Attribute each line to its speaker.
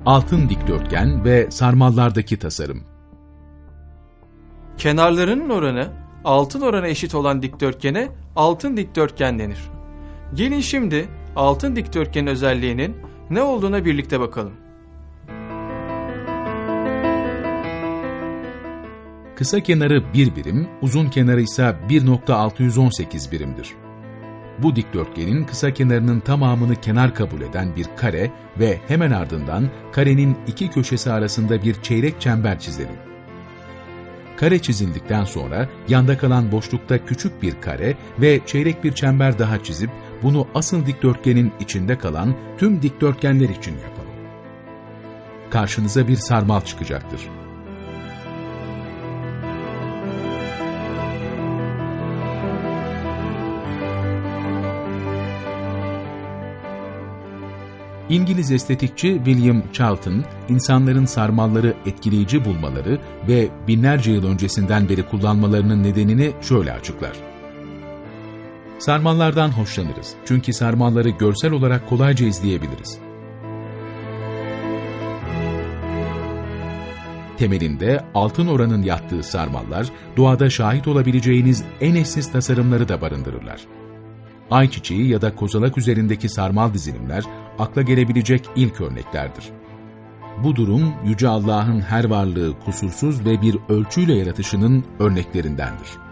Speaker 1: Altın dikdörtgen ve sarmallardaki tasarım.
Speaker 2: Kenarlarının oranı altın oranı eşit olan dikdörtgene altın dikdörtgen denir. Gelin şimdi altın dikdörtgenin özelliğinin ne olduğuna birlikte bakalım.
Speaker 1: Kısa kenarı 1 birim, uzun kenarı ise 1.618 birimdir. Bu dikdörtgenin kısa kenarının tamamını kenar kabul eden bir kare ve hemen ardından karenin iki köşesi arasında bir çeyrek çember çizelim. Kare çizildikten sonra yanda kalan boşlukta küçük bir kare ve çeyrek bir çember daha çizip bunu asıl dikdörtgenin içinde kalan tüm dikdörtgenler için yapalım. Karşınıza bir sarmal çıkacaktır. İngiliz estetikçi William Charlton, insanların sarmalları etkileyici bulmaları ve binlerce yıl öncesinden beri kullanmalarının nedenini şöyle açıklar. Sarmallardan hoşlanırız çünkü sarmalları görsel olarak kolayca izleyebiliriz. Temelinde altın oranın yattığı sarmallar, doğada şahit olabileceğiniz en eşsiz tasarımları da barındırırlar. Ayçiçeği ya da kozalak üzerindeki sarmal dizilimler akla gelebilecek ilk örneklerdir. Bu durum Yüce Allah'ın her varlığı kusursuz ve bir ölçüyle yaratışının örneklerindendir.